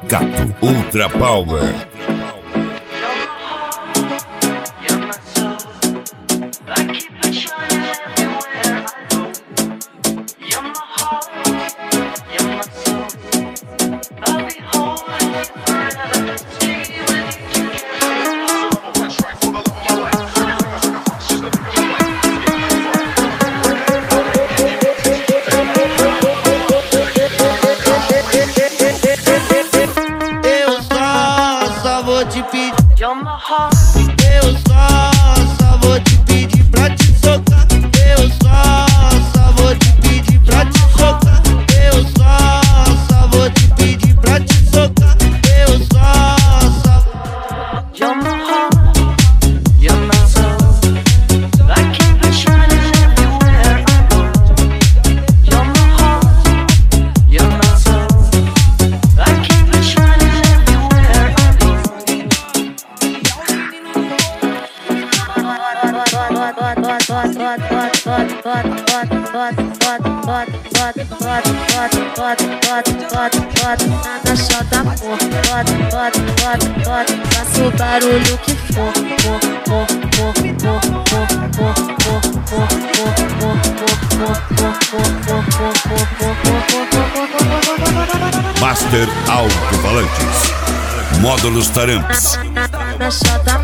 Sindicato Ultra Power. Eu só vou te pedir pra te socar. Eu só vou te pedir pra te socar. Eu só vou te pedir pra te socar. Eu só You're my heart, you're my soul. I keep it shining everywhere I go. You're my heart, you're my soul. I keep it shining everywhere I go. Nada só da faça o barulho que for. Master Alto-Falantes. Módulos Taramps. Nada só da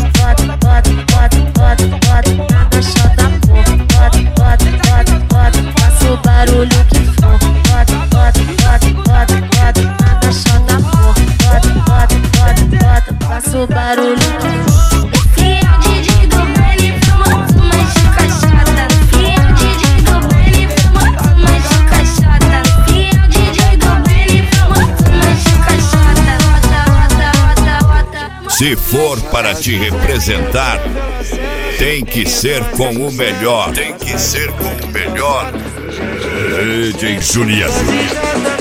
nada só da faça o barulho que for. Nada só da faça o barulho que for. E é o DJ do baile, fuma mais de caixada. E é o DJ do baile, fuma mais de caixada. E é o DJ do baile, fuma mais de caixada. Se for para te representar, tem que ser com o melhor. Tem que ser com o melhor. DJ Juliano.